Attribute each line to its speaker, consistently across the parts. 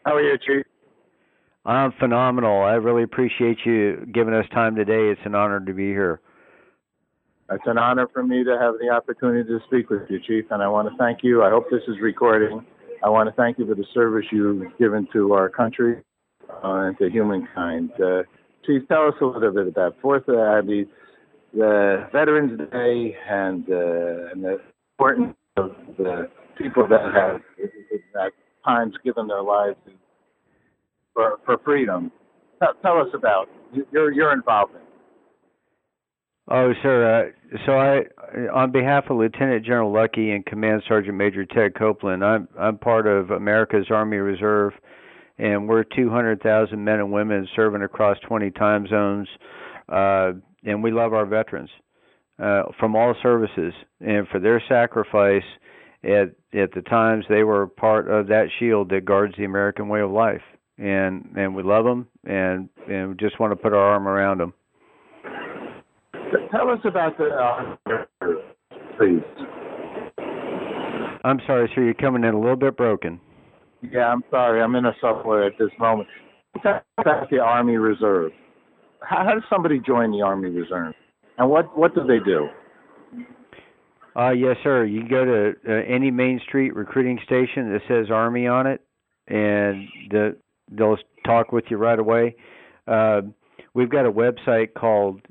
Speaker 1: How are you, Chief?
Speaker 2: I'm phenomenal. I really appreciate you giving us time today. It's an honor to be here.
Speaker 1: It's an honor for me to have the opportunity to speak with you, Chief, and I want to thank you. I hope this is recording. I want to thank you for the service you've given to our country and to humankind. Chief, tell us a little bit about the Veterans Day and the importance of the people that have at times given their lives for freedom. Tell us about your involvement.
Speaker 2: Oh, sir. On behalf of Lieutenant General Lucky and Command Sergeant Major Ted Copeland, I'm part of America's Army Reserve, and we're 200,000 men and women serving across 20 time zones, and we love our veterans from all services, and for their sacrifice at the times they were part of that shield that guards the American way of life, and we love them, and we just want to put our arm around them.
Speaker 1: Tell us about please.
Speaker 2: I'm sorry, sir. You're coming in a little bit broken.
Speaker 1: Yeah, I'm sorry. I'm in a subway at this moment. Tell us about the Army Reserve. How does somebody join the Army Reserve, and what do they do?
Speaker 2: Yes, sir. You can go to any Main Street recruiting station that says Army on it, and they'll talk with you right away. We've got a website called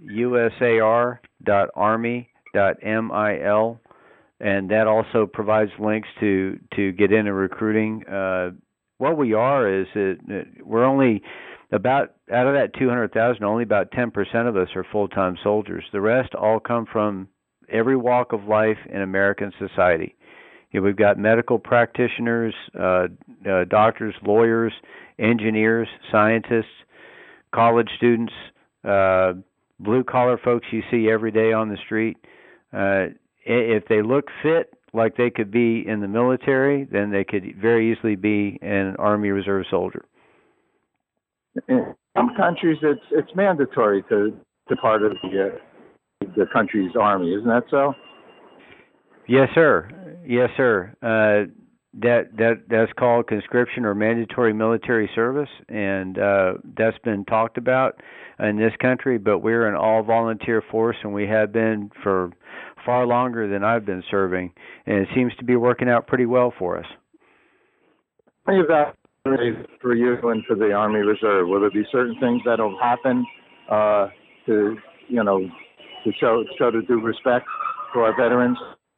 Speaker 2: usar.army.mil, and that also provides links to get into recruiting. What we are is that we're only about, out of that 200,000, only about 10% of us are full-time soldiers. The rest all come from every walk of life in American society. We've got medical practitioners, doctors, lawyers, engineers, scientists, college students, blue-collar folks you see every day on the street. If they look fit like they could be in the military, then they could very easily be an Army Reserve soldier.
Speaker 1: In some countries, it's mandatory to part of the country's army. Isn't that so?
Speaker 2: Yes, sir. Yes, sir. That's called conscription or mandatory military service, and that's been talked about in this country. But we're an all-volunteer force, and we have been for far longer than I've been serving, and it seems to be working out pretty well for us.
Speaker 1: Tell me about for you and for the Army Reserve. Will there be certain things that'll happen to show the due respect to our veterans?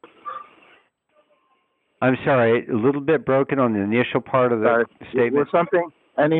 Speaker 2: I'm sorry, a little bit broken on the initial part of the statement.
Speaker 1: Any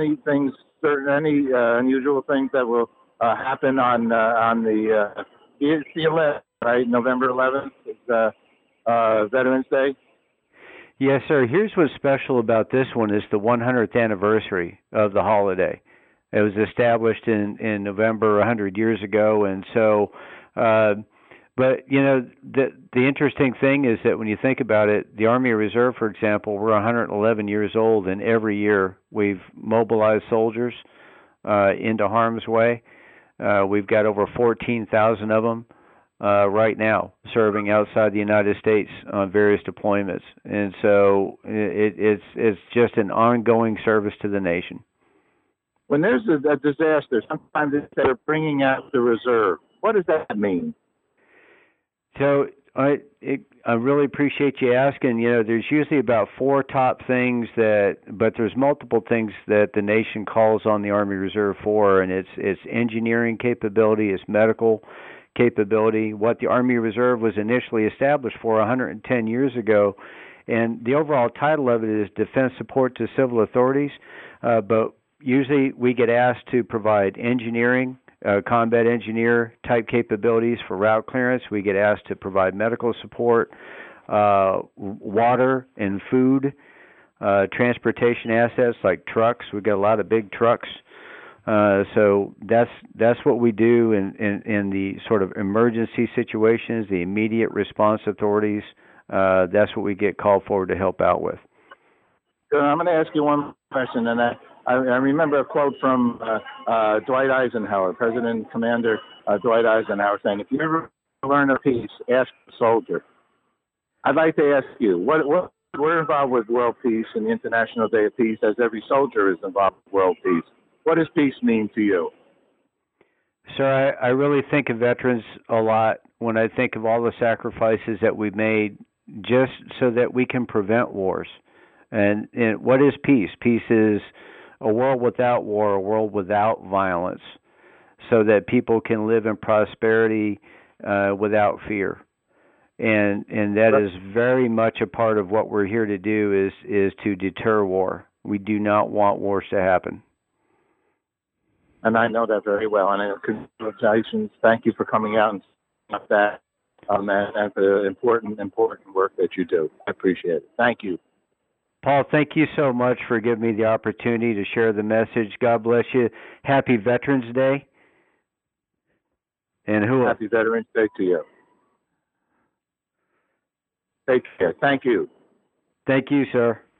Speaker 1: unusual things that will happen on the 11th, right? November 11th is Veterans Day.
Speaker 2: Yes, sir. Here's what's special about this one is the 100th anniversary of the holiday. It was established in November 100 years ago, and so. But the interesting thing is that when you think about it, the Army Reserve, for example, we're 111 years old, and every year we've mobilized soldiers into harm's way. We've got over 14,000 of them right now serving outside the United States on various deployments, and so it's just an ongoing service to the nation.
Speaker 1: When there's a disaster, sometimes they're bringing out the reserve. What does that mean?
Speaker 2: So I really appreciate you asking. There's usually about 4 top things but there's multiple things that the nation calls on the Army Reserve for, and it's engineering capability, it's medical capability. What the Army Reserve was initially established for 110 years ago, and the overall title of it is Defense Support to Civil Authorities, but usually we get asked to provide engineering, combat engineer type capabilities for route clearance. We get asked to provide medical support, water and food, transportation assets like trucks. We've got a lot of big trucks. So that's what we do in the sort of emergency situations, the immediate response authorities. That's what we get called forward to help out with.
Speaker 1: I'm going to ask you one question, and I remember a quote from Dwight Eisenhower, President Commander Dwight Eisenhower, saying, "If you ever learn a piece, ask a soldier." I'd like to ask you, what we're involved with world peace and the International Day of Peace, as every soldier is involved with world peace. What does peace mean to you?
Speaker 2: Sir, I really think of veterans a lot when I think of all the sacrifices that we've made just so that we can prevent wars. And what is peace? Peace is a world without war, a world without violence, so that people can live in prosperity without fear. And that is very much a part of what we're here to do is to deter war. We do not want wars to happen.
Speaker 1: And I know that very well. And congratulations. Thank you for coming out and saying that, and for the important work that you do. I appreciate it. Thank you.
Speaker 2: Paul, thank you so much for giving me the opportunity to share the message. God bless you. Happy Veterans Day. And
Speaker 1: Happy Veterans Day to you. Take care. Thank you.
Speaker 2: Thank you, sir.